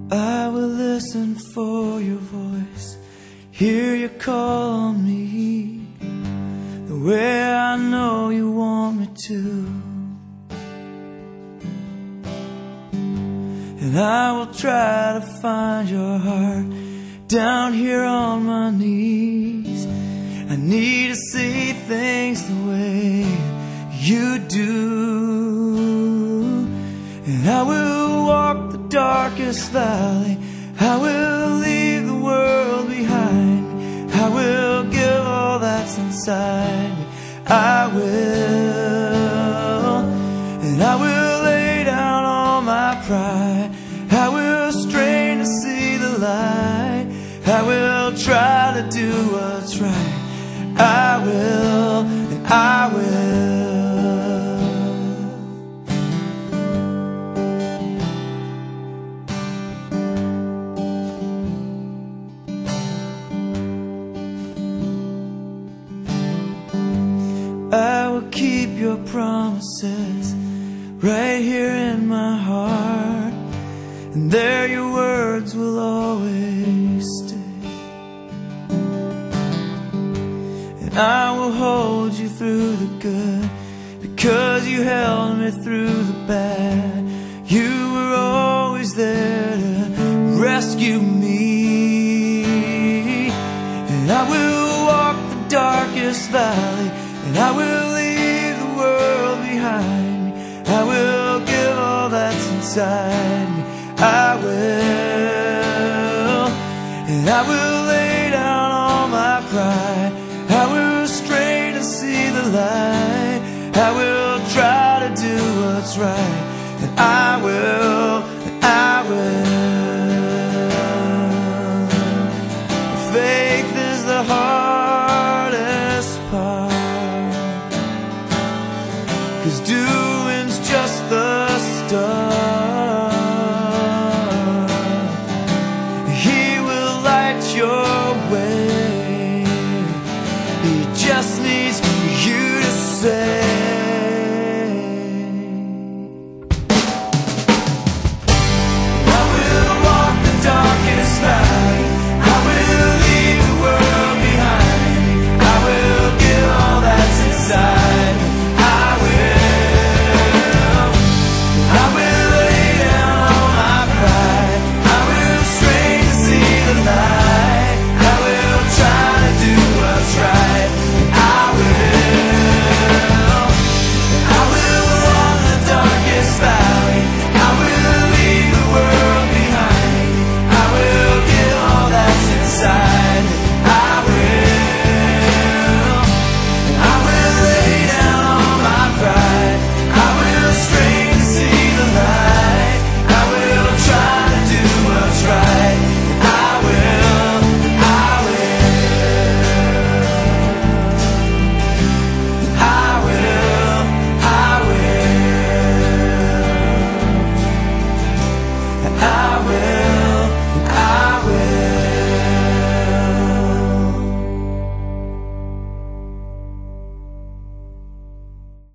I will listen for your voice, hear you call on me, the way I know you want me to. And I will try to find your heart down here on my knees. I need to see things the way you do. And I will walk the darkest valley, I will leave the world behind me, I will give all that's inside me, I will. And I will lay down all my pride, I will strain to see the light, I will try to do what's right, I will, and I will. I will keep your promises right here in my heart, and there your words will always stay. And I will hold you through the good, because you held me through the bad. You were always there to rescue me. And I will walk the darkest valley, and I will leave the world behind me, I will give all that's inside me, I will. And I will lay down all my pride, I will strain to see the light, I will try to do what's right,